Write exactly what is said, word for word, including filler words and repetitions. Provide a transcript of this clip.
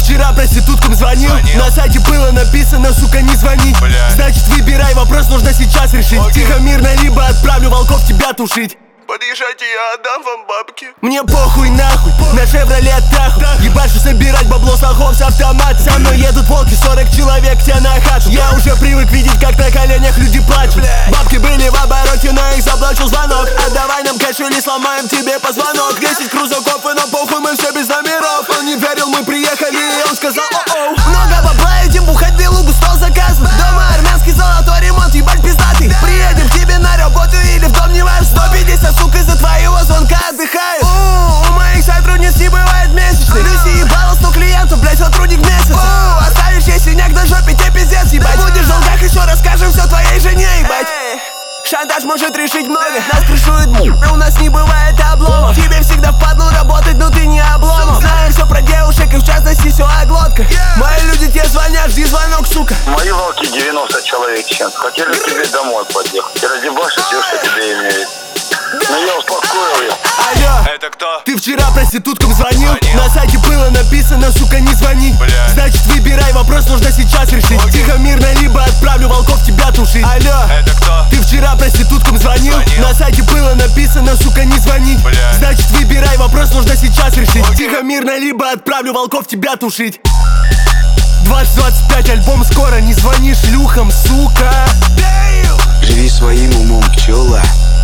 вчера проституткам звонил? Звонил. На сайте было написано, сука, не звонить. Бля. Значит, выбирай, вопрос нужно сейчас решить. Окей. Тихо, мирно, либо отправлю волков тебя тушить. Подъезжайте, я отдам вам бабки. Мне похуй нахуй, на Шевроле Таху. Ебашу собирать бабло с лохов с автомата. Со мной едут волки, сорок человек тебе на хату. Я уже привык видеть, как на коленях люди плачут. Бабки были в обороте, но их заблочил звонок. Отдавай нам кэш или сломаем тебе позвонок. Десять крузаков и нам похуй, мы все без номеров. Он не верил, мы приехали, и он сказал о-оу. Много бабла, идем бухать белугу, стол заказан. Дома армянский золотой ремонт, ебать пиздатый. Приедем к тебе на работу или в дом, не важно. Сто пятьдесят, сука, из-за твоего звонка отдыхает. У, у моих сотрудниц не бывает месячных. Люси ебала сто клиентов, блять, сотрудник месяца. У, оставишь ей синяк на жопе, тебе пиздец, ебать. Будешь в долгах, еще расскажем все твоей жене, ебать. Шантаж может решить много. Нас крышует, у нас не бывает обломов. Тебе всегда впадло работать, но ты не обломов. Знаем все про девушек и в частности все о глотках. Мои люди тебе звонят, жди звонок, сука. Мои волки девяносто человек, чем хотели к тебе домой подъехать. Ты раздебашь все, что тебе имеет. Но я успокоил их. Алло, Это кто? ты вчера проституткам звонил? Звонил. На сайте было написано, сука, не звонить. Бля. Значит, выбирай, вопрос нужно сейчас решить. Окей. Тихо, мирно, либо отправлю волков тебя тушить. Алло, Это кто? ты вчера проституткам звонил? Звонил. На сайте было написано, сука, не звонить. Бля. Значит, выбирай, вопрос нужно сейчас решить. Окей. Тихо, мирно, либо отправлю волков тебя тушить. двадцать двадцать пять альбом скоро, не звони шлюхам, сука. Живи своим умом, пчела.